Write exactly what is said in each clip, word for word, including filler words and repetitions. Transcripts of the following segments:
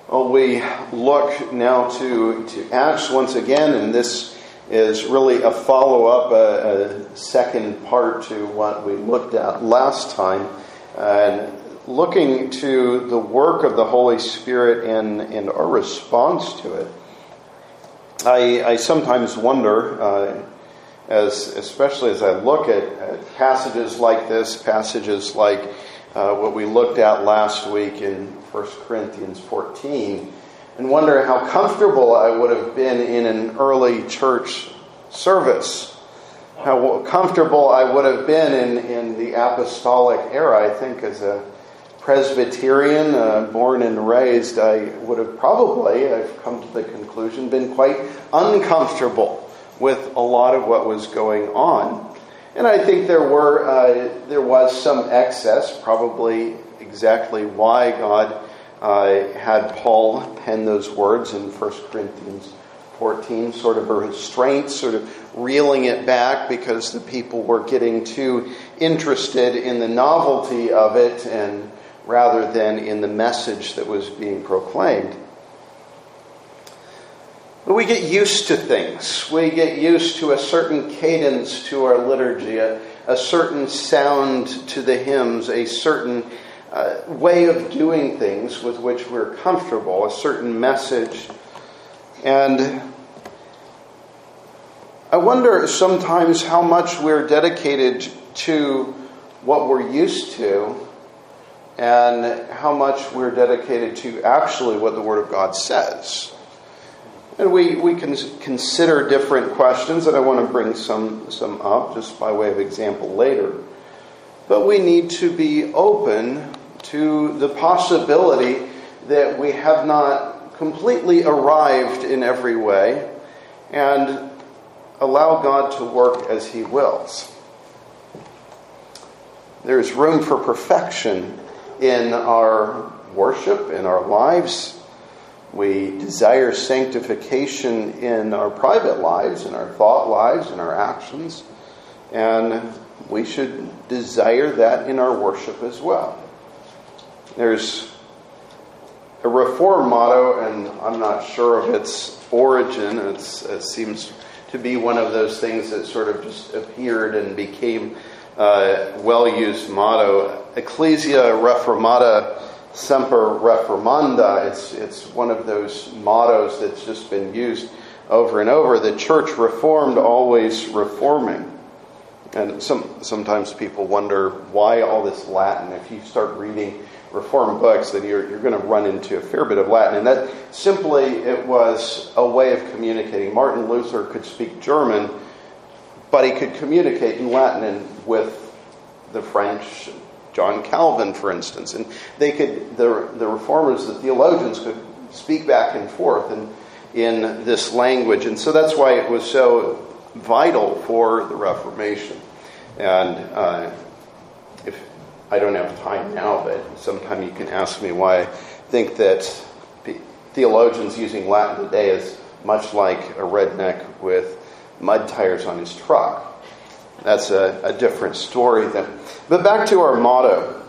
Well, we look now to, to Acts once again, and this is really a follow-up, a, a second part to what we looked at last time, and looking to the work of the Holy Spirit and, and our response to it. I, I sometimes wonder, uh, as especially as I look at, at passages like this, passages like uh, what we looked at last week in First Corinthians fourteen, and wonder how comfortable I would have been in an early church service. How comfortable I would have been in, in the apostolic era. I think as a Presbyterian, uh, born and raised, I would have probably, I've come to the conclusion, been quite uncomfortable with a lot of what was going on. And I think there were uh, there was some excess, probably exactly why God uh, had Paul pen those words in First Corinthians fourteen, sort of a restraint, sort of reeling it back because the people were getting too interested in the novelty of it and rather than in the message that was being proclaimed. But we get used to things. We get used to a certain cadence to our liturgy, a, a certain sound to the hymns, a certain uh, way of doing things with which we're comfortable, a certain message. And I wonder sometimes how much we're dedicated to what we're used to and how much we're dedicated to actually what the Word of God says. And we, we can consider different questions, and I want to bring some, some up just by way of example later. But we need to be open to the possibility that we have not completely arrived in every way and allow God to work as He wills. There's room for perfection in our worship, in our lives. We desire sanctification in our private lives, in our thought lives, in our actions. And we should desire that in our worship as well. There's a Reform motto, and I'm not sure of its origin. It's, it seems to be one of those things that sort of just appeared and became a well-used motto. Ecclesia Reformata Semper Reformanda. It's, it's one of those mottos that's just been used over and over. The church reformed, always reforming. And some sometimes people wonder why all this Latin. If you start reading Reformed books, then you're, you're going to run into a fair bit of Latin. And that simply, it was a way of communicating. Martin Luther could speak German, but he could communicate in Latin and with the French, John Calvin, for instance. And they could, the, the reformers, the theologians, could speak back and forth in, in this language. And so that's why it was so vital for the Reformation. And uh, if I don't have time now, but sometime you can ask me why I think that theologians using Latin today is much like a redneck with mud tires on his truck. That's a, a different story then. But back to our motto.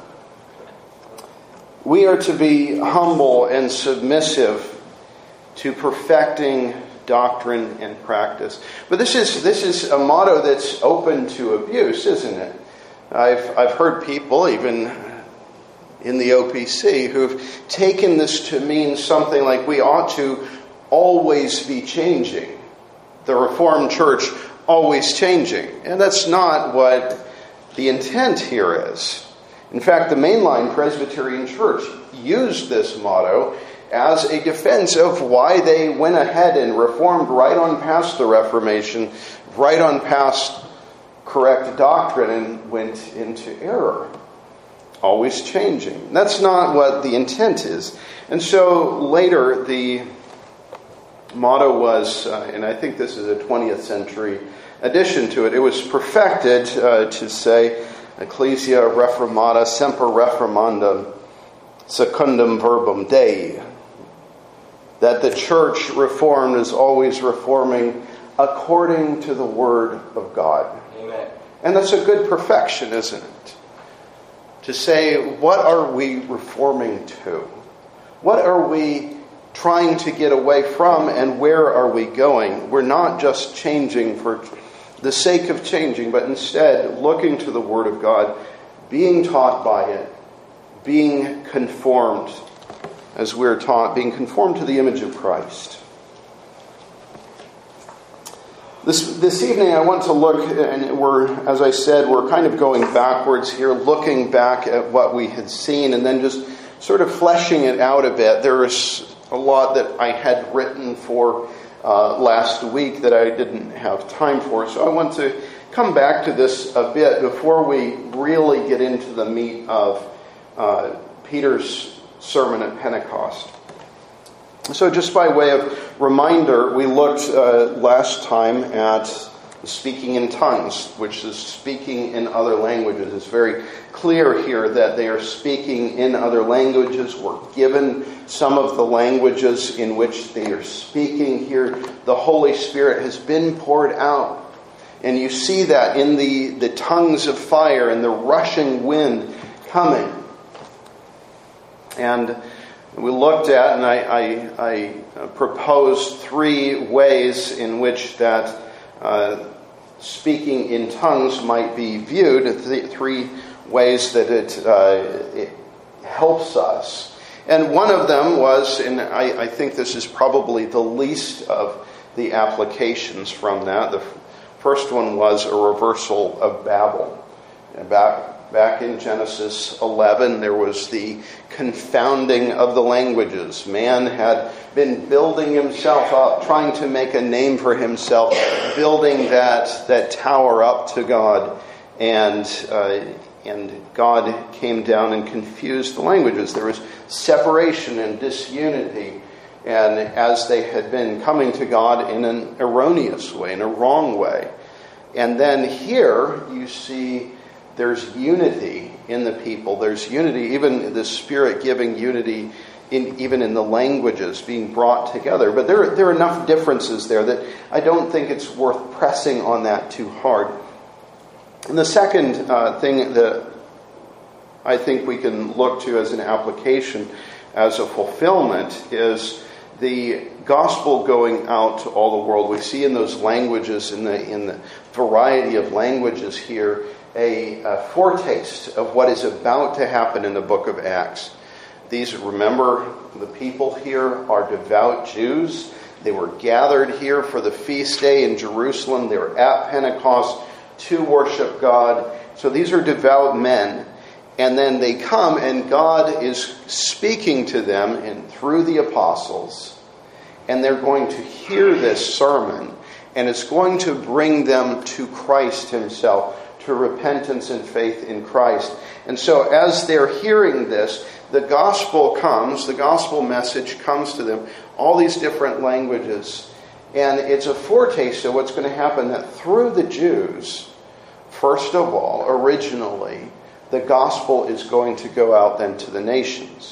We are to be humble and submissive to perfecting doctrine and practice. But this is this is a motto that's open to abuse, isn't it? I've I've heard people, even in the O P C, who've taken this to mean something like we ought to always be changing. The Reformed Church always changing. And that's not what the intent here is. In fact, the mainline Presbyterian Church used this motto as a defense of why they went ahead and reformed right on past the Reformation, right on past correct doctrine, and went into error. Always changing. That's not what the intent is. And so later the motto was, uh, and I think this is a twentieth century addition to it, it was perfected uh, to say, Ecclesia Reformata Semper Reformanda Secundum Verbum Dei. That the church reformed is always reforming according to the Word of God. Amen. And that's a good perfection, isn't it? To say, what are we reforming to? What are we trying to get away from, and where are we going? We're not just changing for the sake of changing, but instead looking to the Word of God, being taught by it, being conformed, as we're taught, being conformed to the image of Christ. This this evening I want to look, and we're, as I said, we're kind of going backwards here, looking back at what we had seen, and then just sort of fleshing it out a bit. There is a lot that I had written for uh, last week that I didn't have time for, so I want to come back to this a bit before we really get into the meat of uh, Peter's sermon at Pentecost. So just by way of reminder, we looked uh, last time at speaking in tongues, which is speaking in other languages. It's very clear here that they are speaking in other languages. We're given some of the languages in which they are speaking here. The Holy Spirit has been poured out. And you see that in the, the tongues of fire and the rushing wind coming. And we looked at, and I, I, I proposed three ways in which that uh, speaking in tongues might be viewed, th- three ways that it, uh, it helps us. And one of them was, and I, I think this is probably the least of the applications from that, the first one was a reversal of Babel. And back Back in Genesis eleven, there was the confounding of the languages. Man had been building himself up, trying to make a name for himself, building that, that tower up to God. And, uh, and God came down and confused the languages. There was separation and disunity. And as they had been coming to God in an erroneous way, in a wrong way. And then here you see there's unity in the people. There's unity, even the Spirit giving unity, in, even in the languages being brought together. But there, there are enough differences there that I don't think it's worth pressing on that too hard. And the second uh, thing that I think we can look to as an application, as a fulfillment, is the gospel going out to all the world. We see in those languages, in the in the variety of languages here, A, a foretaste of what is about to happen in the book of Acts. These, remember, the people here are devout Jews. They were gathered here for the feast day in Jerusalem. They were at Pentecost to worship God. So these are devout men. And then they come and God is speaking to them and through the apostles. And they're going to hear this sermon. And it's going to bring them to Christ himself, to repentance and faith in Christ. And so as they're hearing this, the gospel comes, the gospel message comes to them, all these different languages. And it's a foretaste of what's going to happen, that through the Jews, first of all, originally, the gospel is going to go out then to the nations.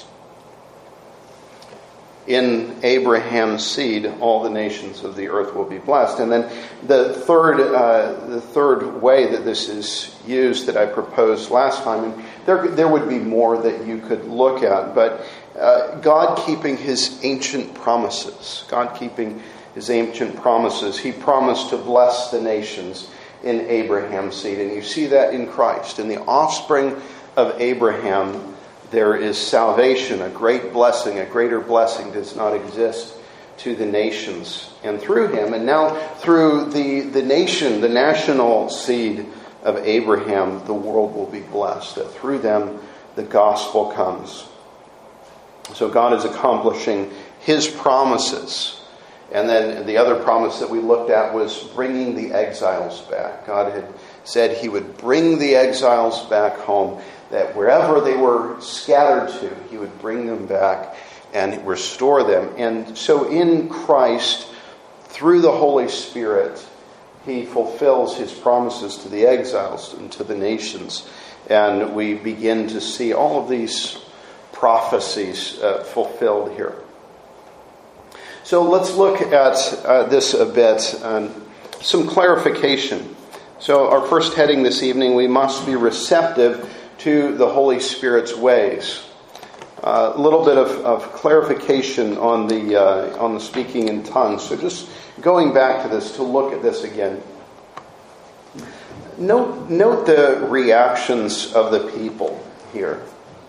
In Abraham's seed, all the nations of the earth will be blessed. And then the third, uh, the third way that this is used that I proposed last time, and there there would be more that you could look at, but uh, God keeping His ancient promises, God keeping His ancient promises. He promised to bless the nations in Abraham's seed, and you see that in Christ, in the offspring of Abraham. There is salvation, a great blessing. A greater blessing does not exist to the nations. And through him, and now through the, the nation, the national seed of Abraham, the world will be blessed. That through them, the gospel comes. So God is accomplishing His promises. And then the other promise that we looked at was bringing the exiles back. God had said He would bring the exiles back home, that wherever they were scattered to, He would bring them back and restore them. And so in Christ, through the Holy Spirit, He fulfills His promises to the exiles and to the nations. And we begin to see all of these prophecies uh, fulfilled here. So let's look at uh, this a bit, and some clarification. So our first heading this evening, we must be receptive to the Holy Spirit's ways. A uh, little bit of, of clarification on the uh, on the speaking in tongues. So just going back to this to look at this again. Note note the reactions of the people here.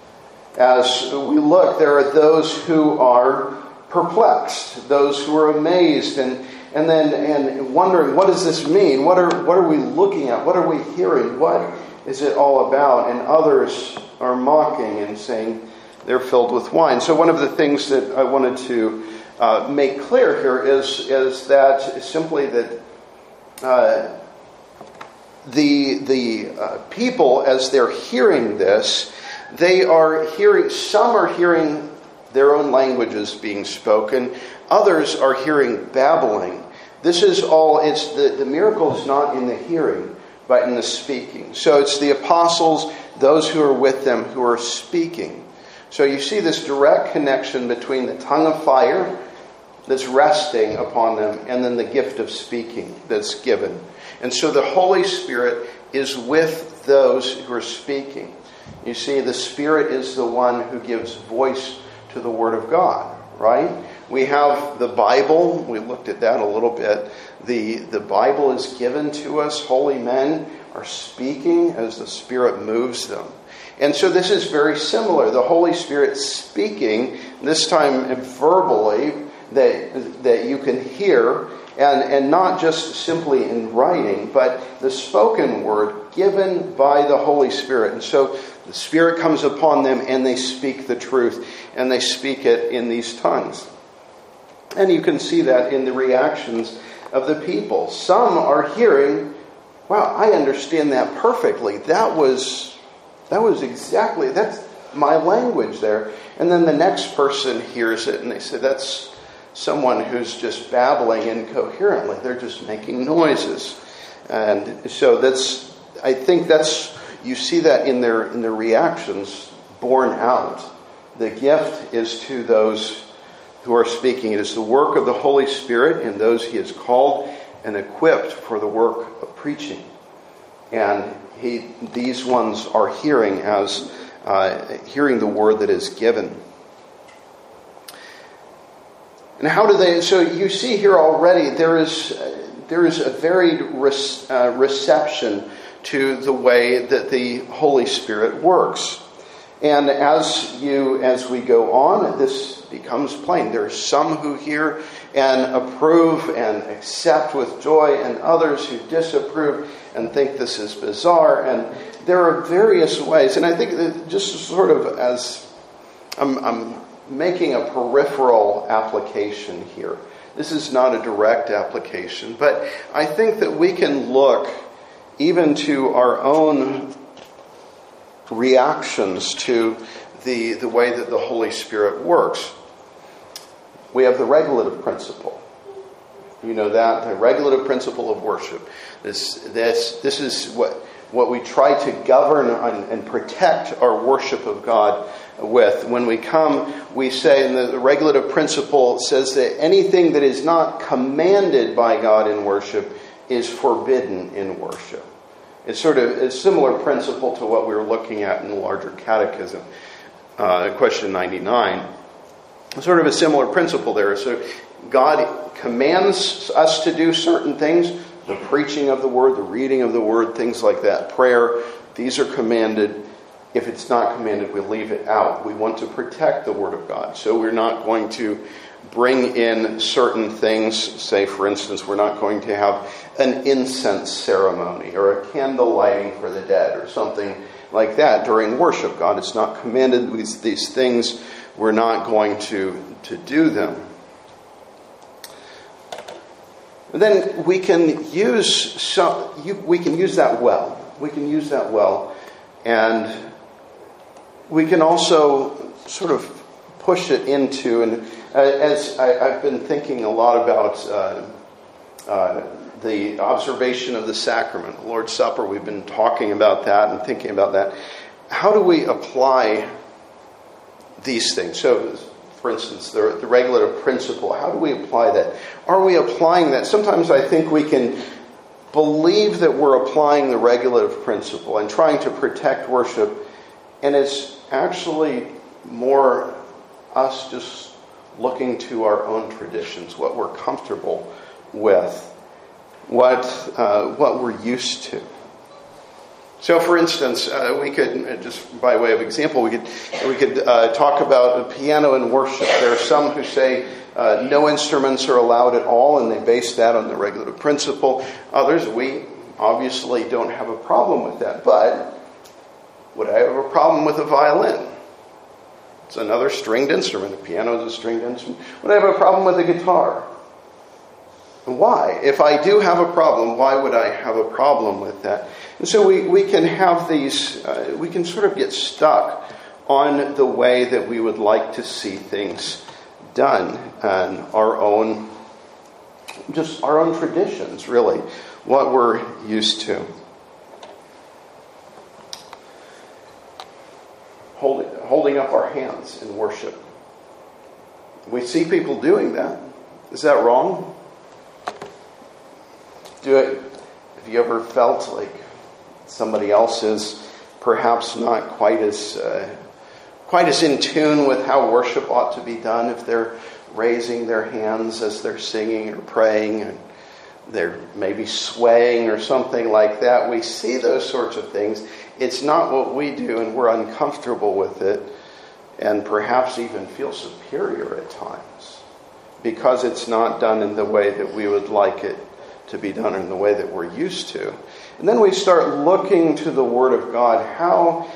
As we look, there are those who are perplexed, those who are amazed, and and then and wondering, what does this mean? What are what are we looking at? What are we hearing? What is it all about? And others are mocking and saying they're filled with wine. So one of the things that I wanted to uh, make clear here is is that simply that uh, the the uh, people, as they're hearing this, they are hearing. Some are hearing their own languages being spoken. Others are hearing babbling. This is all. It's the the miracle is not in the hearing, but in the speaking. So it's the apostles, those who are with them, who are speaking. So you see this direct connection between the tongue of fire that's resting upon them and then the gift of speaking that's given. And so the Holy Spirit is with those who are speaking. You see, the Spirit is the one who gives voice to the Word of God, right? We have the Bible. We looked at that a little bit. The, the Bible is given to us. Holy men are speaking as the Spirit moves them. And so this is very similar. The Holy Spirit speaking, this time verbally, that that you can hear, and, and not just simply in writing, but the spoken word given by the Holy Spirit. And so the Spirit comes upon them and they speak the truth, and they speak it in these tongues. And you can see that in the reactions of the people. Some are hearing, wow, I understand that perfectly. That was... That was exactly, that's my language there. And then the next person hears it and they say, that's someone who's just babbling incoherently. They're just making noises. And so that's, I think that's, you see that in their in their reactions borne out. The gift is to those who are speaking. It is the work of the Holy Spirit in those He has called and equipped for the work of preaching. And He, these ones are hearing as uh, hearing the word that is given. And how do they? So you see here already there is uh, there is a varied res, uh, reception to the way that the Holy Spirit works. And as you as we go on, this becomes plain. There are some who hear and approve and accept with joy, and others who disapprove and think this is bizarre. And there are various ways. And I think that just sort of as I'm, I'm making a peripheral application here. This is not a direct application, but I think that we can look even to our own reactions to the, the way that the Holy Spirit works. We have the regulative principle. You know that, the regulative principle of worship. This this this is what what we try to govern and, and protect our worship of God with. When we come, we say, and the, the regulative principle says that anything that is not commanded by God in worship is forbidden in worship. It's sort of a similar principle to what we were looking at in the larger catechism, uh, question ninety-nine. Sort of a similar principle there. So God commands us to do certain things, the preaching of the word, the reading of the word, things like that, prayer. These are commanded. If it's not commanded, we leave it out. We want to protect the word of God. So we're not going to bring in certain things. Say, for instance, we're not going to have an incense ceremony or a candle lighting for the dead or something like that during worship. God has not commanded these, these things. We're not going to, to do them. Then we can use some, you, we can use that well. We can use that well. And we can also sort of push it into, and uh, as I, I've been thinking a lot about uh, uh, the observation of the sacrament, the Lord's Supper, we've been talking about that and thinking about that. How do we apply these things? So, for instance, the, the regulative principle, how do we apply that? Are we applying that? Sometimes I think we can believe that we're applying the regulative principle and trying to protect worship, and it's actually more us just looking to our own traditions, what we're comfortable with, what uh, what we're used to. So, for instance, uh, we could, just by way of example, we could we could uh, talk about a piano and worship. There are some who say uh, no instruments are allowed at all, and they base that on the regulative principle. Others, we obviously don't have a problem with that. But would I have a problem with a violin? It's another stringed instrument. A piano is a stringed instrument. Would I have a problem with a guitar? Why? If I do have a problem, why would I have a problem with that? And so we, we can have these, uh, we can sort of get stuck on the way that we would like to see things done, and our own, just our own traditions, really, what we're used to. Holding, holding up our hands in worship. We see people doing that. Is that wrong? Do it. Have you ever felt like somebody else is perhaps not quite as uh, quite as in tune with how worship ought to be done if they're raising their hands as they're singing or praying, and they're maybe swaying or something like that? We see those sorts of things. It's not what we do, and we're uncomfortable with it, and perhaps even feel superior at times because it's not done in the way that we would like it to be done, in the way that we're used to. And then we start looking to the Word of God. How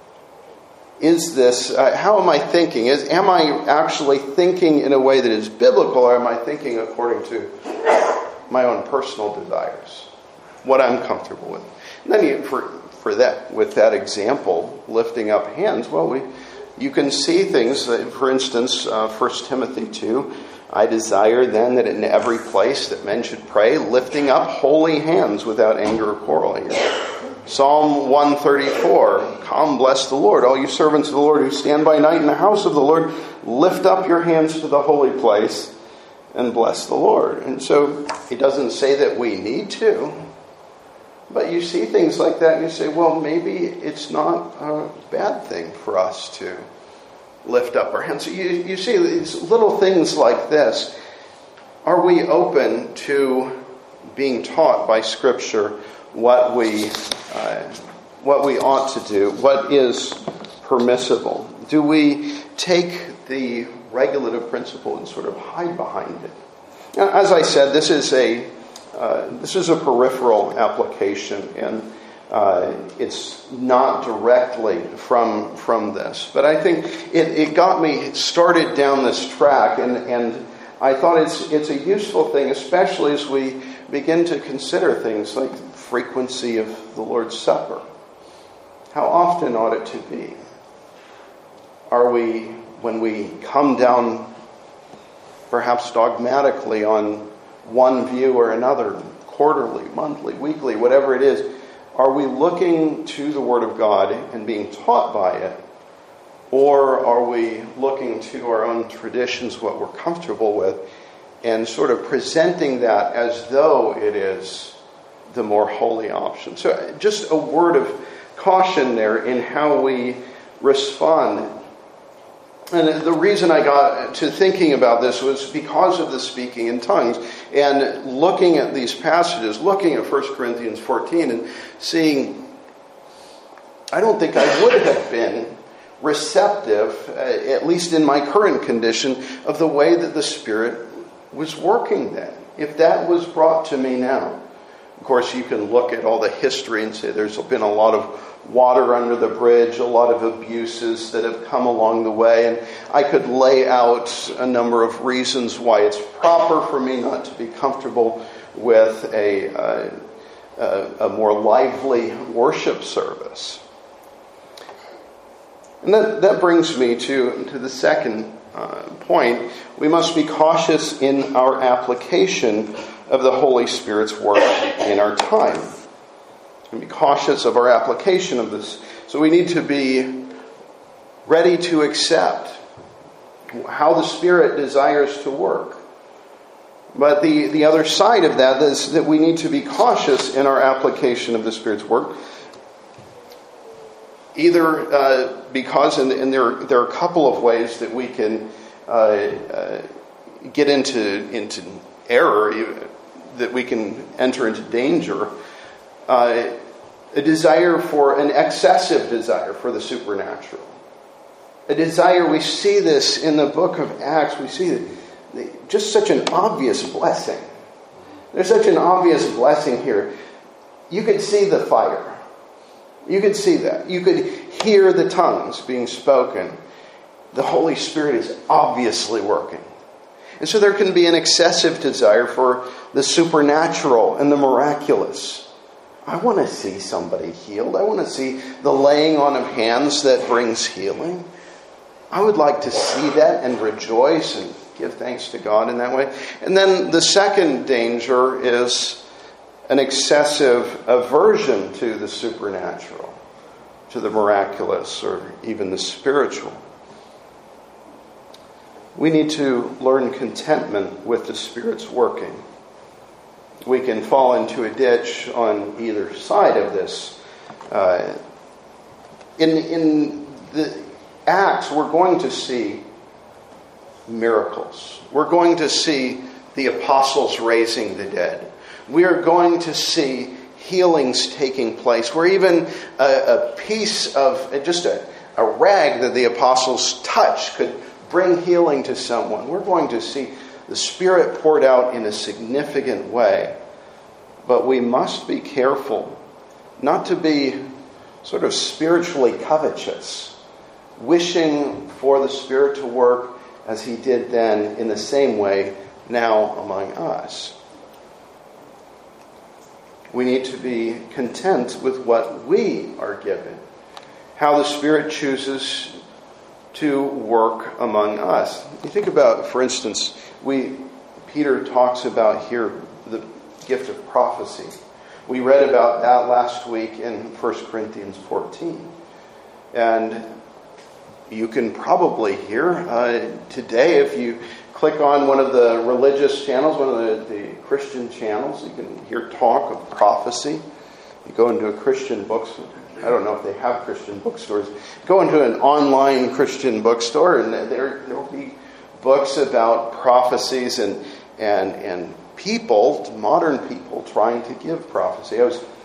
is this, uh, how am I thinking? Is, am I actually thinking in a way that is biblical, or am I thinking according to my own personal desires? What I'm comfortable with. And then you, for, for that, with that example, lifting up hands, well, we you can see things, that, for instance, uh, First Timothy two, I desire then that in every place that men should pray, lifting up holy hands without anger or quarreling. Psalm one thirty-four, come bless the Lord, all you servants of the Lord who stand by night in the house of the Lord, lift up your hands to the holy place and bless the Lord. And so he doesn't say that we need to, but you see things like that and you say, well, maybe it's not a bad thing for us to lift up our hands. So you, you see these little things like this. Are we open to being taught by Scripture what we uh, what we ought to do? What is permissible? Do we take the regulative principle and sort of hide behind it? Now, as I said, this is a uh, this is a peripheral application, and Uh, it's not directly from from this, but I think it, it got me started down this track, and, and I thought it's it's a useful thing, especially as we begin to consider things like frequency of the Lord's Supper. How often ought it to be? Are we, when we come down perhaps dogmatically on one view or another, quarterly, monthly, weekly, whatever it is, are we looking to the Word of God and being taught by it? Or are we looking to our own traditions, what we're comfortable with, and sort of presenting that as though it is the more holy option? So just a word of caution there in how we respond. And the reason I got to thinking about this was because of the speaking in tongues and looking at these passages, looking at First Corinthians fourteen and seeing, I don't think I would have been receptive, uh, at least in my current condition, of the way that the Spirit was working then. If that was brought to me now. Of course, you can look at all the history and say there's been a lot of water under the bridge, a lot of abuses that have come along the way, and I could lay out a number of reasons why it's proper for me not to be comfortable with a, uh, a, a more lively worship service. And that, that brings me to, to the second uh, point. We must be cautious in our application of the Holy Spirit's work in our time. And be cautious of our application of this. So we need to be ready to accept how the Spirit desires to work. But the, the other side of that is that we need to be cautious in our application of the Spirit's work, Either uh, because, and, and there, there are a couple of ways that we can uh, uh, get into into error, that we can enter into danger. Uh, a desire for, an excessive desire for the supernatural. A desire, we see this in the book of Acts, we see that just such an obvious blessing. There's such an obvious blessing here. You could see the fire. You could see that. You could hear the tongues being spoken. The Holy Spirit is obviously working. And so there can be an excessive desire for the supernatural and the miraculous. I want to see somebody healed. I want to see the laying on of hands that brings healing. I would like to see that and rejoice and give thanks to God in that way. And then the second danger is an excessive aversion to the supernatural, to the miraculous, or even the spiritual. We need to learn contentment with the Spirit's working. We can fall into a ditch on either side of this. Uh, in, in the Acts, we're going to see miracles. We're going to see the apostles raising the dead. We are going to see healings taking place, where even a, a piece of, just a, a rag that the apostles touch could bring healing to someone. We're going to see the Spirit poured out in a significant way. But we must be careful not to be sort of spiritually covetous, wishing for the Spirit to work as He did then in the same way now among us. We need to be content with what we are given, how the Spirit chooses to work among us. You think about, for instance, we Peter talks about here the gift of prophecy. We read about that last week in First Corinthians fourteen. And you can probably hear uh, today, if you click on one of the religious channels, one of the, the Christian channels, you can hear talk of prophecy. You go into a Christian bookstore. I don't know if they have Christian bookstores. Go into an online Christian bookstore, and there there will be books about prophecies and and and people, modern people, trying to give prophecy. I was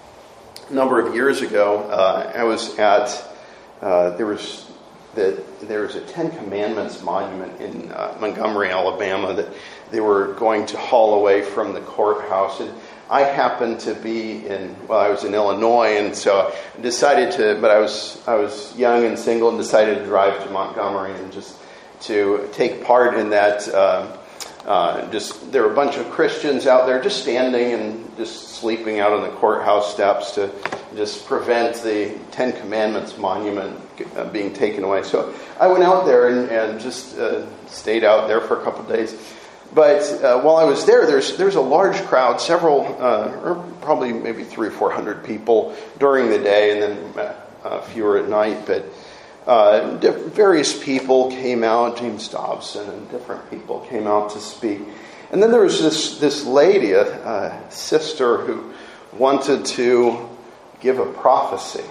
a number of years ago. Uh, I was at uh, there was the there was a Ten Commandments monument in uh, Montgomery, Alabama, that they were going to haul away from the courthouse, and I happened to be in, well, I was in Illinois, and so I decided to, but I was I was young and single and decided to drive to Montgomery and just to take part in that. Uh, uh, just there were a bunch of Christians out there just standing and just sleeping out on the courthouse steps to just prevent the Ten Commandments monument uh, being taken away. So I went out there and, and just uh, stayed out there for a couple of days. But uh, while I was there, there's there's a large crowd, several, uh, or probably maybe three or four hundred people during the day, and then uh, fewer at night. But uh, various people came out. James Dobson and different people came out to speak. And then there was this this lady, a, a sister, who wanted to give a prophecy.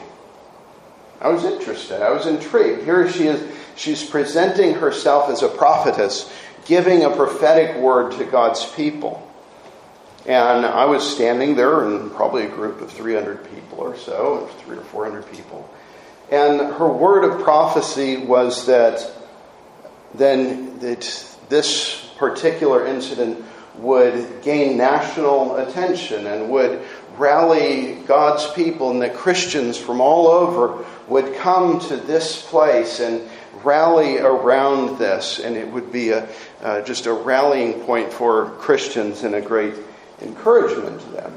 I was interested. I was intrigued. Here she is. She's presenting herself as a prophetess, giving a prophetic word to God's people. And I was standing there in probably a group of three hundred people or so, three or four hundred people. And her word of prophecy was that then that this particular incident would gain national attention and would rally God's people, and that Christians from all over would come to this place and rally around this, and it would be a uh, just a rallying point for Christians and a great encouragement to them.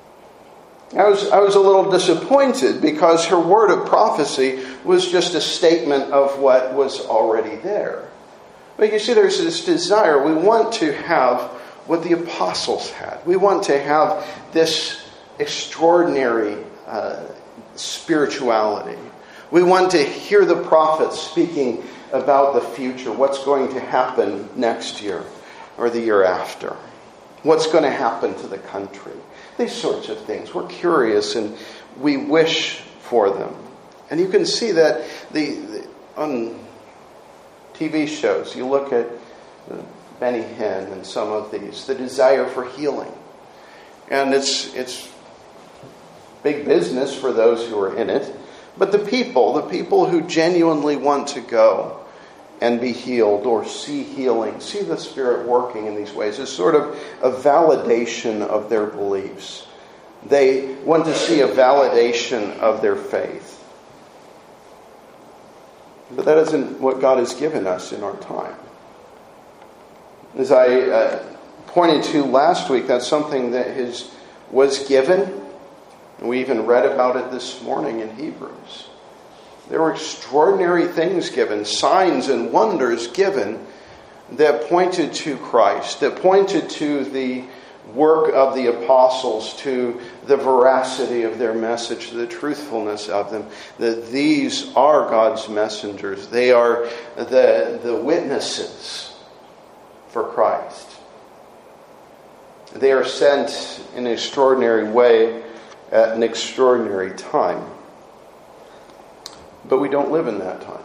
I was I was a little disappointed because her word of prophecy was just a statement of what was already there. But you see, there's this desire. We want to have what the apostles had. We want to have this extraordinary uh, spirituality. We want to hear the prophets speaking about the future, what's going to happen next year or the year after, what's going to happen to the country, these sorts of things. We're curious and we wish for them. And you can see that the, the on T V shows, you look at Benny Hinn and some of these, the desire for healing. And it's it's big business for those who are in it. But the people, the people who genuinely want to go and be healed or see healing, see the Spirit working in these ways, is sort of a validation of their beliefs. They want to see a validation of their faith. But that isn't what God has given us in our time. As I uh, pointed to last week, that's something that is, was given. And we even read about it this morning in Hebrews. There were extraordinary things given, signs and wonders given that pointed to Christ, that pointed to the work of the apostles, to the veracity of their message, to the truthfulness of them, that these are God's messengers. They are the, the witnesses for Christ. They are sent in an extraordinary way at an extraordinary time. But we don't live in that time.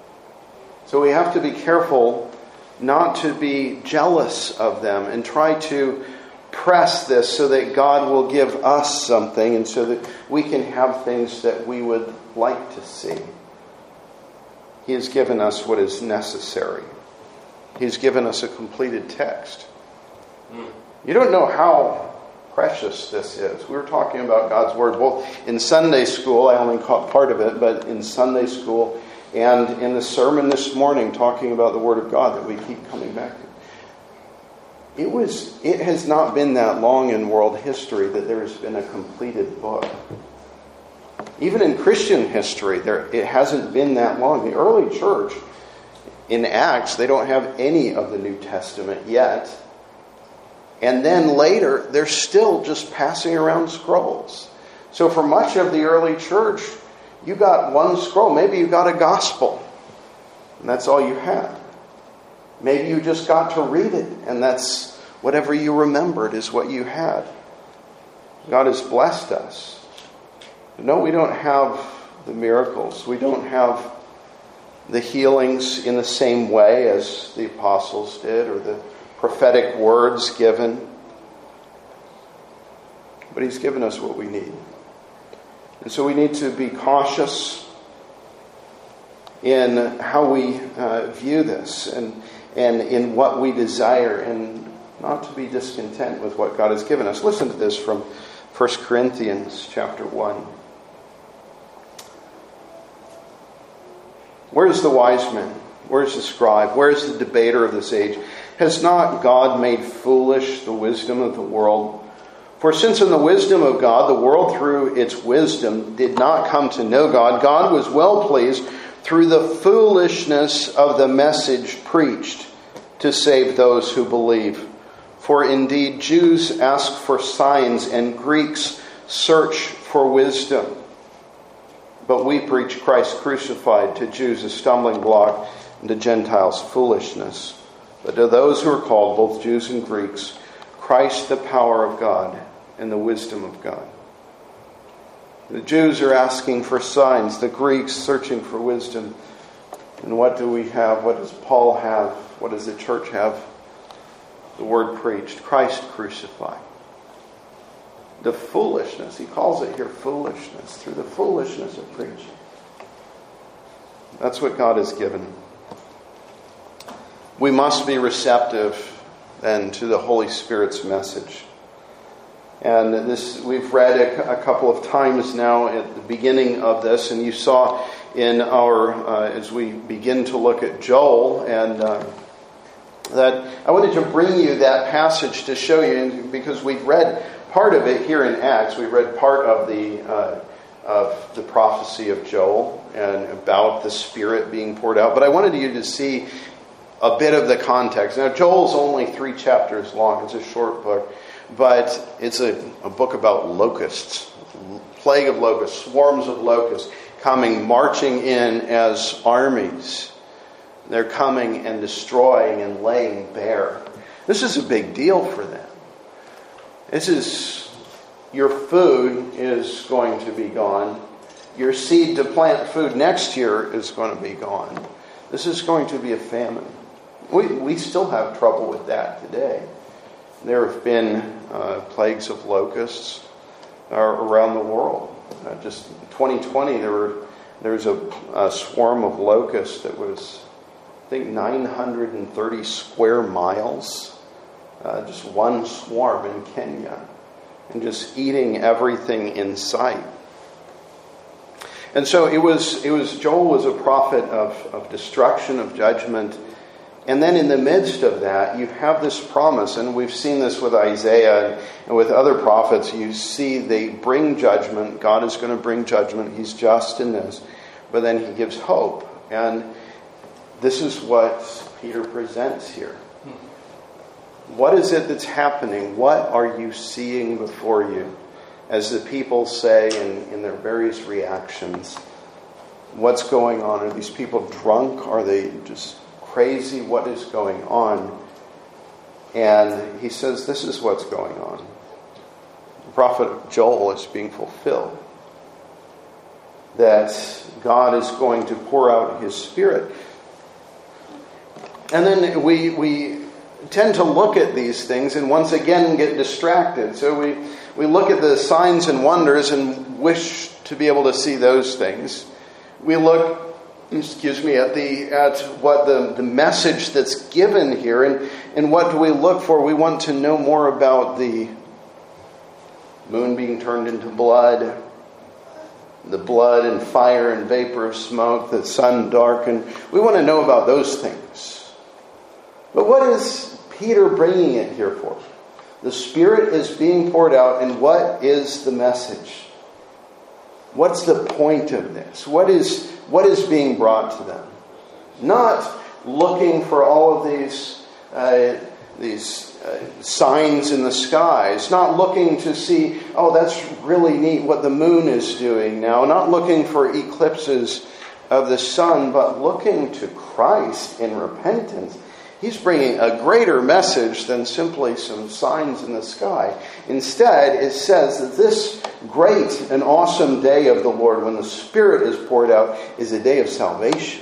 So we have to be careful not to be jealous of them and try to press this so that God will give us something and so that we can have things that we would like to see. He has given us what is necessary. He's given us a completed text. You don't know how precious this is. We were talking about God's Word both in Sunday school, I only caught part of it, but in Sunday school and in the sermon this morning talking about the Word of God that we keep coming back to. It was. It has not been that long in world history that there has been a completed book. Even in Christian history, there it hasn't been that long. The early church in Acts, they don't have any of the New Testament yet. And then later, they're still just passing around scrolls. So for much of the early church, you got one scroll. Maybe you got a gospel. And that's all you had. Maybe you just got to read it. And that's whatever you remembered is what you had. God has blessed us. But no, we don't have the miracles. We don't have the healings in the same way as the apostles did or the prophetic words given. But He's given us what we need. And so we need to be cautious in how we uh, view this and, and in what we desire and not to be discontent with what God has given us. Listen to this from First Corinthians chapter one. Where's the wise man? Where's the scribe? Where's the debater of this age? Has not God made foolish the wisdom of the world? For since in the wisdom of God, the world through its wisdom did not come to know God, God was well pleased through the foolishness of the message preached to save those who believe. For indeed Jews ask for signs and Greeks search for wisdom. But we preach Christ crucified, to Jews a stumbling block and to Gentiles foolishness. But to those who are called, both Jews and Greeks, Christ the power of God and the wisdom of God. The Jews are asking for signs, the Greeks searching for wisdom. And what do we have? What does Paul have? What does the church have? The word preached, Christ crucified. The foolishness, he calls it here foolishness, through the foolishness of preaching. That's what God has given. We must be receptive then to the Holy Spirit's message. And this we've read a, a couple of times now at the beginning of this, and you saw in our, uh, as we begin to look at Joel, and uh, that I wanted to bring you that passage to show you, because we've read part of it here in Acts. We read part of the uh, of the prophecy of Joel and about the Spirit being poured out. But I wanted you to see a bit of the context. Now, Joel's only three chapters long. It's a short book. But it's a, a book about locusts. Plague of locusts, swarms of locusts coming, marching in as armies. They're coming and destroying and laying bare. This is a big deal for them. This is, your food is going to be gone. your seed to plant food next year is going to be gone. This is going to be a famine. We, we still have trouble with that today. There have been uh, plagues of locusts uh, around the world. Uh, just twenty twenty, there were there was a, a swarm of locusts that was, I think, nine hundred thirty square miles. Uh, just one swarm in Kenya, and just eating everything in sight. And so it was. It was Joel was a prophet of, of destruction, of judgment. And then in the midst of that, you have this promise, and we've seen this with Isaiah and with other prophets. You see they bring judgment. God is going to bring judgment. He's just in this. But then he gives hope. And this is what Peter presents here. What is it that's happening? What are you seeing before you? As the people say in, in their various reactions, what's going on? Are these people drunk? Are they just crazy? What is going on? And he says, this is what's going on. The prophet Joel is being fulfilled. That God is going to pour out his Spirit. And then we we tend to look at these things and once again get distracted. So we, we look at the signs and wonders and wish to be able to see those things. We look excuse me, at the at what the, the message that's given here, and, and what do we look for? We want to know more about the moon being turned into blood, the blood and fire and vapor of smoke, the sun darkened. We want to know about those things. But what is Peter bringing it here for? The Spirit is being poured out, and what is the message? What's the point of this? What is what is being brought to them? Not looking for all of these uh, these uh, signs in the skies. Not looking to see, oh, that's really neat what the moon is doing now. Not looking for eclipses of the sun, but looking to Christ in repentance. He's bringing a greater message than simply some signs in the sky. Instead, it says that this great and awesome day of the Lord, when the Spirit is poured out, is a day of salvation.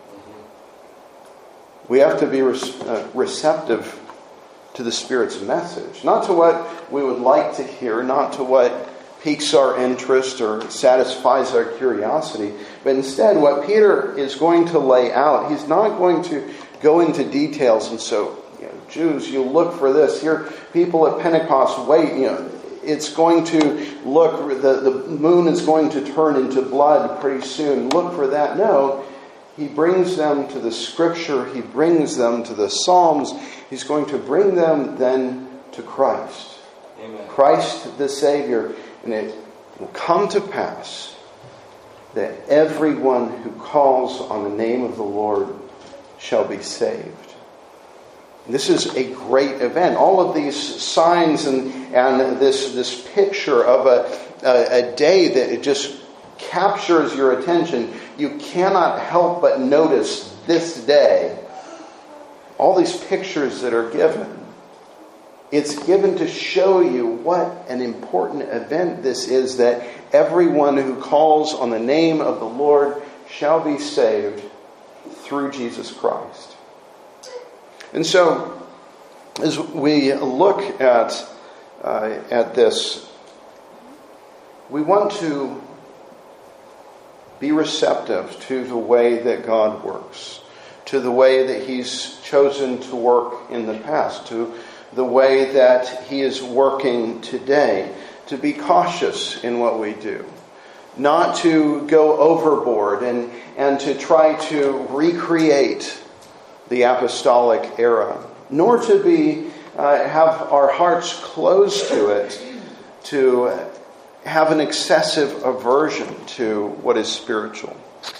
We have to be receptive to the Spirit's message. Not to what we would like to hear, not to what piques our interest or satisfies our curiosity, but instead what Peter is going to lay out. He's not going to go into details, and so, you know, Jews, you look for this. Here, people at Pentecost, wait, you know, it's going to look, the, the moon is going to turn into blood pretty soon. Look for that. No, he brings them to the Scripture. He brings them to the Psalms. He's going to bring them then to Christ. Amen. Christ the Savior. And it will come to pass that everyone who calls on the name of the Lord shall be saved. This is a great event. All of these signs and, and this, this picture of a, a, a day that it just captures your attention. You cannot help but notice this day. All these pictures that are given. It's given to show you what an important event this is, that everyone who calls on the name of the Lord shall be saved through Jesus Christ. And so, as we look at uh, at this, we want to be receptive to the way that God works, to the way that He's chosen to work in the past, to the way that He is working today, to be cautious in what we do. Not to go overboard and, and to try to recreate the apostolic era, nor to be uh, have our hearts closed to it, to have an excessive aversion to what is spiritual.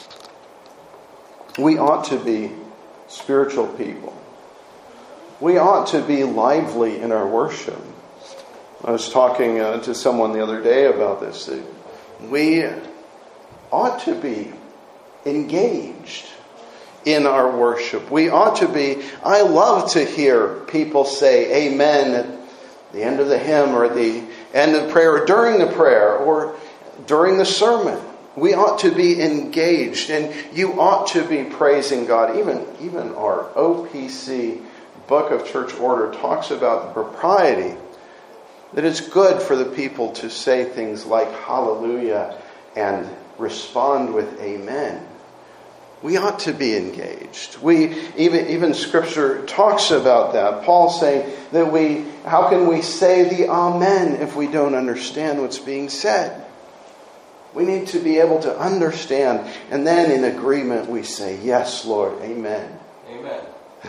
We ought to be spiritual people. We ought to be lively in our worship. I was talking uh, to someone the other day about this. We ought to be engaged in our worship. We ought to be, I love to hear people say amen at the end of the hymn or at the end of the prayer or during the prayer or during the sermon. We ought to be engaged, and you ought to be praising God. Even, even our O P C Book of Church Order talks about the propriety that it's good for the people to say things like hallelujah and respond with amen. We ought to be engaged. We even even Scripture talks about that. Paul's saying that we how can we say the amen if we don't understand what's being said? We need to be able to understand, and then in agreement we say, yes, Lord, amen. Amen.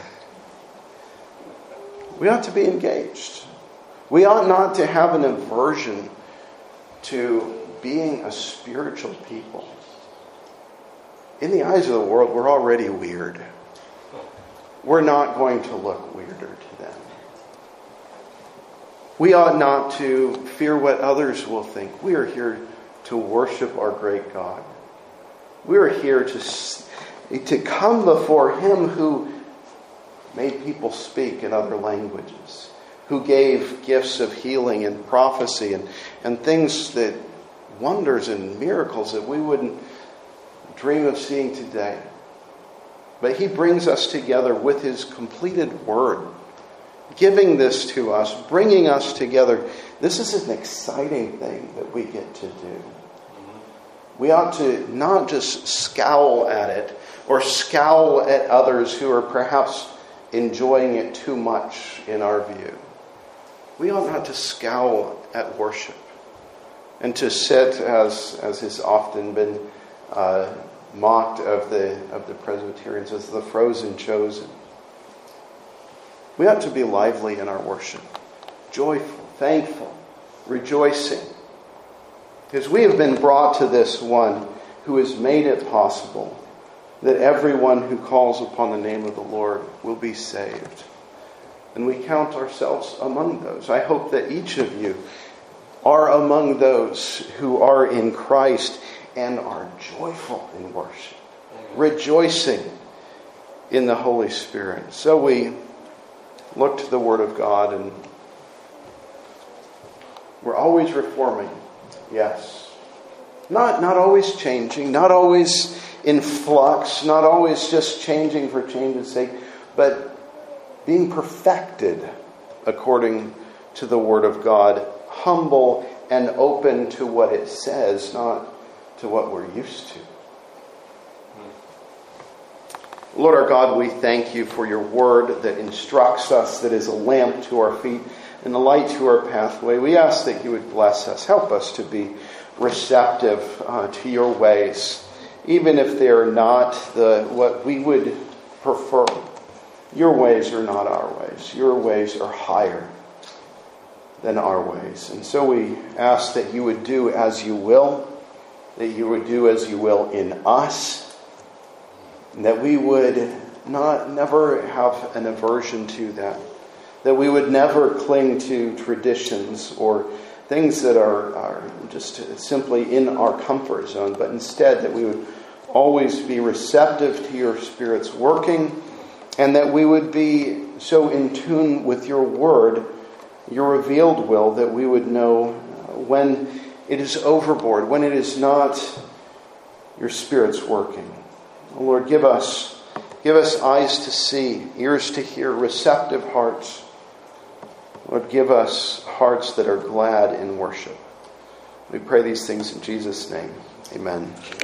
We ought to be engaged. We ought not to have an aversion to being a spiritual people. In the eyes of the world, we're already weird. We're not going to look weirder to them. We ought not to fear what others will think. We are here to worship our great God. We are here to, to come before Him who made people speak in other languages, who gave gifts of healing and prophecy and, and things that, wonders and miracles that we wouldn't dream of seeing today. But He brings us together with His completed Word, giving this to us, bringing us together. This is an exciting thing that we get to do. We ought to not just scowl at it or scowl at others who are perhaps enjoying it too much in our view. We ought not to scowl at worship and to sit, as as has often been uh, mocked of the of the Presbyterians, as the frozen chosen. We ought to be lively in our worship, joyful, thankful, rejoicing, because we have been brought to this one who has made it possible that everyone who calls upon the name of the Lord will be saved. And we count ourselves among those. I hope that each of you are among those who are in Christ and are joyful in worship, rejoicing in the Holy Spirit. So we look to the Word of God, and we're always reforming. Yes. Not, not always changing, not always in flux, not always just changing for change's sake, but being perfected according to the Word of God, humble and open to what it says, not to what we're used to. Lord our God, we thank You for Your Word that instructs us, that is a lamp to our feet and a light to our pathway. We ask that You would bless us. Help us to be receptive uh, to Your ways, even if they are not the what we would prefer. Your ways are not our ways. Your ways are higher than our ways. And so we ask that You would do as You will, that You would do as You will in us, and that we would not never have an aversion to that, that we would never cling to traditions or things that are, are just simply in our comfort zone, but instead that we would always be receptive to Your Spirit's working, and that we would be so in tune with Your Word, Your revealed will, that we would know when it is overboard, when it is not Your Spirit's working. Oh Lord, give us, give us eyes to see, ears to hear, receptive hearts. Lord, give us hearts that are glad in worship. We pray these things in Jesus' name. Amen.